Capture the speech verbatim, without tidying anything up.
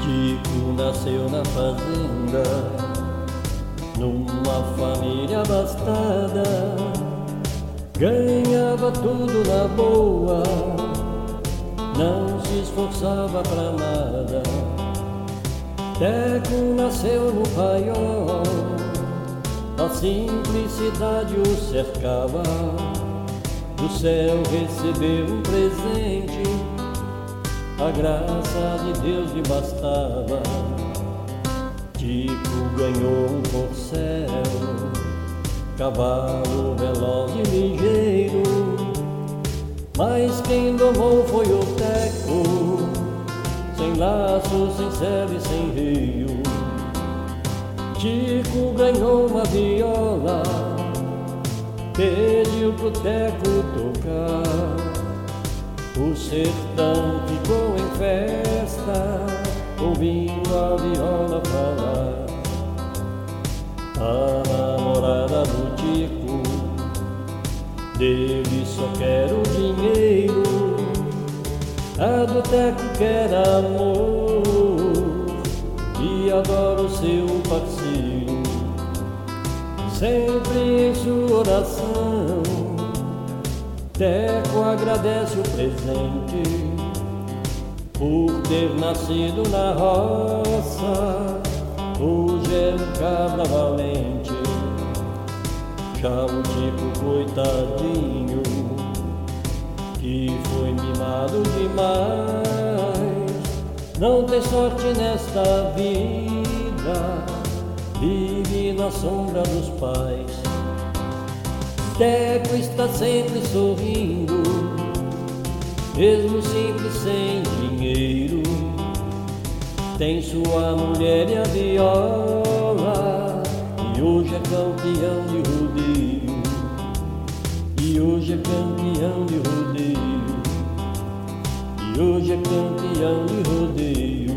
Tico nasceu na fazenda, numa família abastada. Ganhava tudo na boa, não se esforçava pra nada. Teco nasceu no paiol, a simplicidade o cercava. Do céu recebeu um presente, a graça de Deus lhe bastava. Tico ganhou um corcel, cavalo veloz e ligeiro, mas quem domou foi o Teco, sem laço, sem cela e sem rio. Tico ganhou uma viola, pediu pro Teco tocar. O sertão ficou em festa, ouvindo a viola falar. A namorada do Tico, dele só quero dinheiro. A do Teco quer amor e adora o seu parceiro. Sempre em sua oração, Teco agradece o presente por ter nascido na roça. Hoje é um cabra valente. Já o Tico, coitadinho, que foi mimado demais, não tem sorte nesta vida, vive na sombra dos pais. Teco está sempre sorrindo, mesmo simples sem dinheiro. Tem sua mulher e a viola, e hoje é campeão de rodeio. E hoje é campeão de rodeio. E hoje é campeão de rodeio.